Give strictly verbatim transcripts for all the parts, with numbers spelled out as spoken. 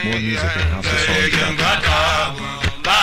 more music at house of songs dot com.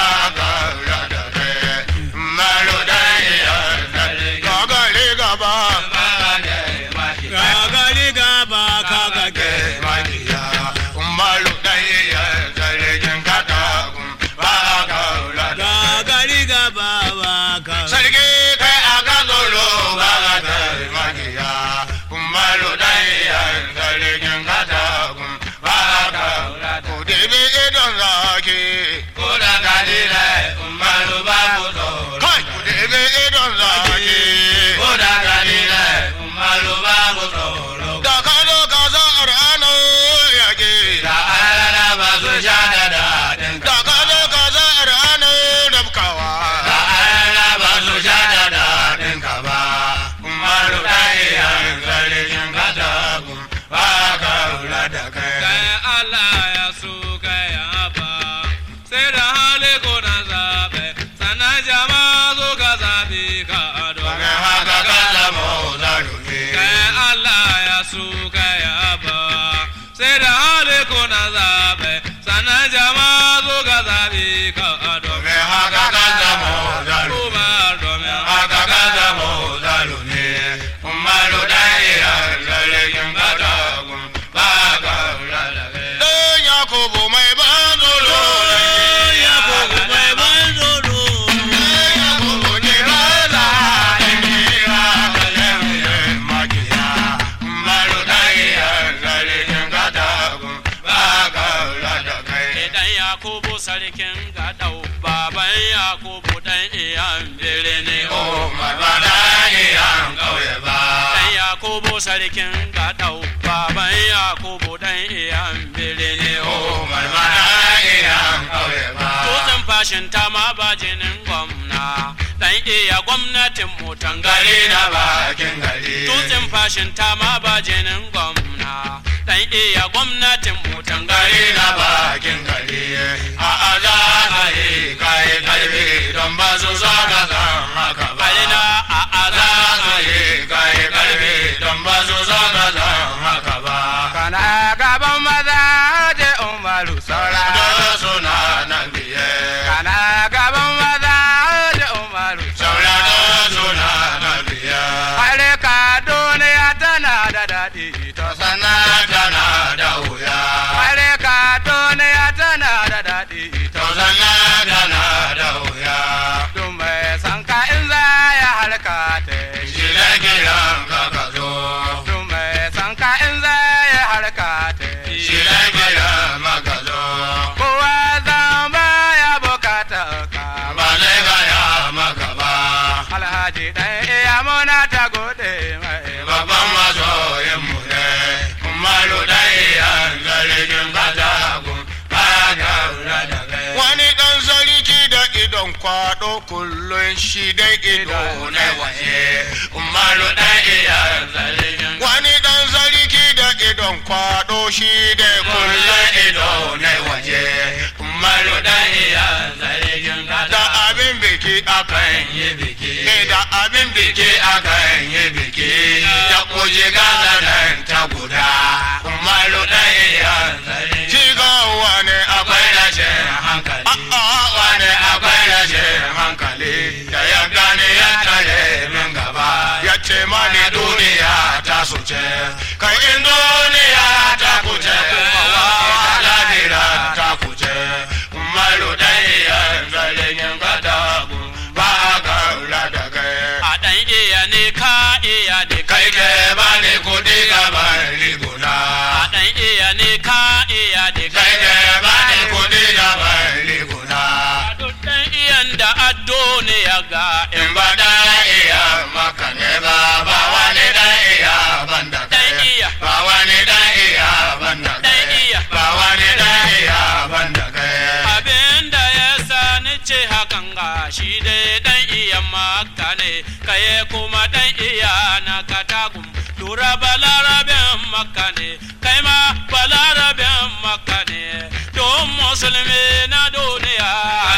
Sarkin gadau baban Yakubu dan iyan birni o marmara iyan kauye ba tutun fashin ta ma bajinin gwamna dan iya gwamnatin mu tangare na bakin gari tutun fashin ta ma bajinin gwamna dan iya gwamnatin mu tangare na bakin gari a aza ai kai kalbi don ba su saka zan haka ba a aza ai kai kalbi don ba su saka zan haka ba kana gaban maza je Umaru saura da suna nan biye kana gaban maza je Umaru saura da suna nan biye are ka duniya tana da dadi to sana tana da wuya are ka duniya tana da dadi to sana tana da wuya dun mai san ka in za ya halka ta shi da kiran ka ka zo dun mai san ka in za ya halka ta shi da kiran maka zo kowa zan ba ya bukata ka ba zai ga ya maka ba alhaji dan iya muna ta gode mai babban masoyin mu ne umaru dan iya zargin katagun ba ga da kai wani dan sarki da idon kwado kullun shi da ido ne waje umaru dan iya zargin wani dan sarki da idon kwado shi da kullun ido ne waje umaru dan iya zargin da abin biki akan yi biki da abin biki akan yi biki da kuje gazaran ta guda umaru dan iya zargin shi ga wani akwai rashin hankali a'a wani akwai rashin hankali da ya gane ya tare min gaba ya ce mani duniya ta suce kai in duniya ta kuce kuma wa lahira ta kuce umaru dan iya zargin katagu ba ga da kai a dan iya ne ka iya ne kai ke ba ne kudi gaban riguna a dan iya ne ka iya ne kai ke ba ne kudi gaban riguna duk dan iyan da addo ne ya ga in ba da iya maka ne ba ba wani da iya banda kai ba wani da iya banda kai ba wani da iya banda kai abinda ya sani ce hakan ga shi dai dan iya maka ne kai kuma dan iya na katagum lura balarabin maka ne kai ma balarabin maka ne don musulmi na duniya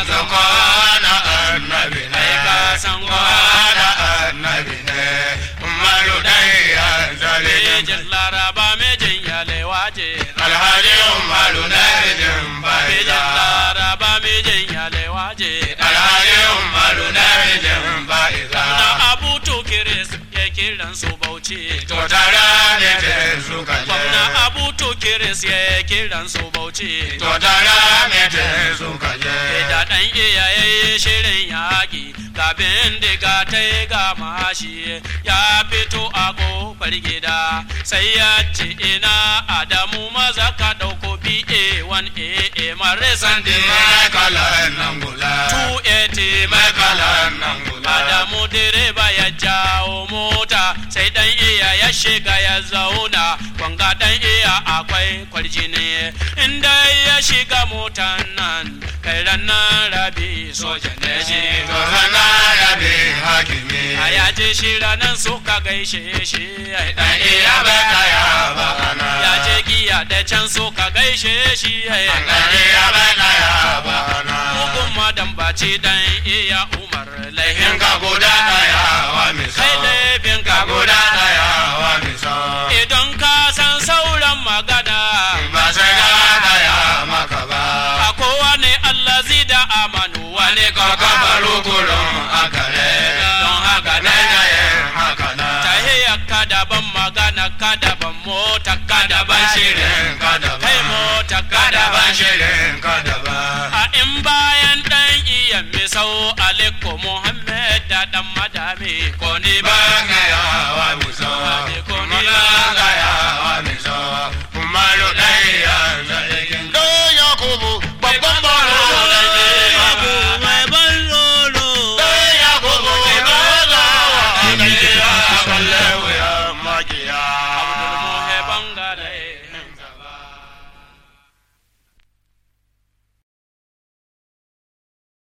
zakwana annabi ne ka san gwana annabi ne umaru dan iya zalejin laraba mejin yalewaje alhaji Alhaji Umaru na mijin bai mijin za. laraba mijin yalewaje Alhaji Umaru na mijin bai za. na abu tukiris ya kiran su bauchi To tara ne te suka je. gwamna abu tukiris ya kiran su bauchi To tara ne te suka je. da ɗan iyaye shirin yaƙi ga bindiga ta yi ga mashi ya fito a ƙofar gida sai ya ce ina adamu maza ka ɗauko B A one A A marisan Sandi mai kalan nan gula. two eighty Mai kalan nan gula. adamu direba ya jawo mota sai ɗan iya ya shiga ya zauna kwanga ɗan iya akwai kwarjini inda ya shiga motan nan kai ranar rabi soja ne shi To rana ya bi hakimi. a yaje shi ranar suka gaishe shi Dan iya bai kaya ba ana. ya je giya da can suka gaishe shi Dan iya bai kaya ba ana. hukun madan baci dan iya umar laihin In ka guda daya wa misa. kai laifin ka Ka guda daya wa misa. idan ka san sauran magana Ba sai na daya maka ba. a kowane Allah da amanu wani Kaka baro kurun akare. don haka Na na yaye haka na. tahiyar ka daban magana ka daban mota ka daban shirin Ka daban. kai mota ka Ka daban daban shirin ka daban. a in bayan dan iya misau aliko muhammad da dan madami ko ni ba Ba gaya wa misa. Mala gaya wa misa. Umaru ɗaya zargin. Ɗan Yakubu babban baro da ke yabu mai ban lolo. Ɗan Yakubu mai ban lolo da ke ya kalle wuya magiya.